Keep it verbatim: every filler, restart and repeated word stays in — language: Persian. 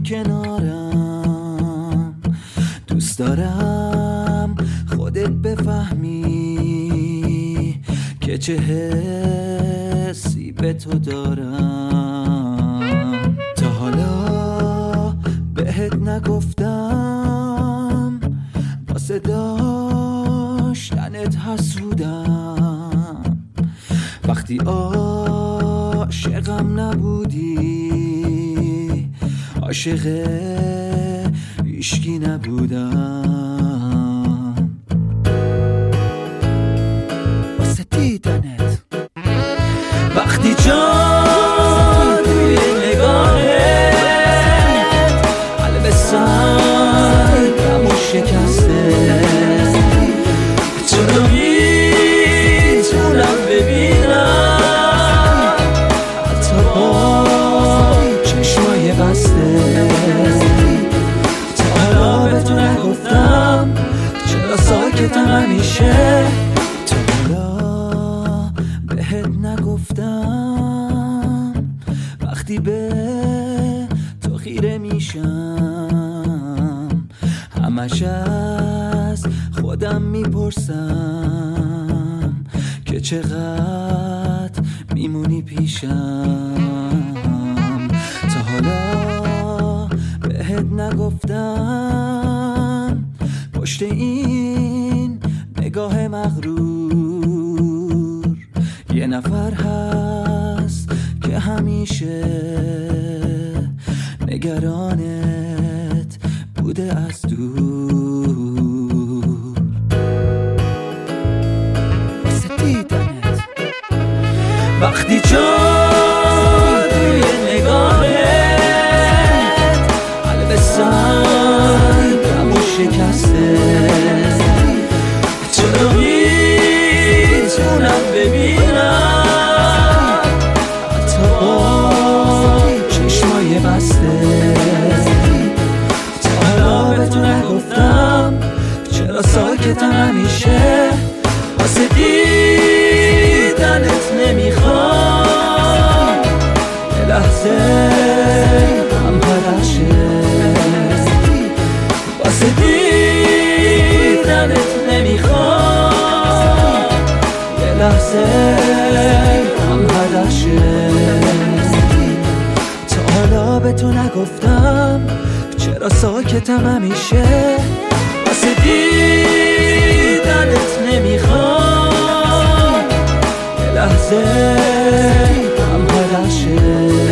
کنارم. دوست دارم خودت بفهمی که چه حسی به تو دارم. تا حالا بهت نگفتم واسه داشتنت حسودم. وقتی عاشقم نبودی عاشق هیشکی نبودم. واسه دیدنت وقتی جان توی نگاهت قلب سنگم و شکسته. چرا میتونم ببینم حتی با چشمای بسته. تا حالا به تو نگفتم چرا ساکتم همیشه. تا حالا بهت نگفتم وقتی به تو خیره میشم همش از خودم میپرسم که چقدر میمونی پیشم. تا حالا بهت نگفتم پشت این نگاه مغرور یه نفر هست که همیشه نگرانت بوده از دور. واسه دیدنت وقتی جان توی نگاهت قلب سنگم و شکسته. چرا میتونم ببینم حتی با چشمای بسته. تا حالا به تو نگفتم چرا ساکتم همیشه. واسه دیدنت نمیخوام یه لحظه هم پرشه. واسه دیدنت نمیخوام یه لحظه هم پرشه. تا حالا به تو نگفتم چرا ساکتم همیشه. واسه دیدنت نمیخوام یه لحظه هم پرشه.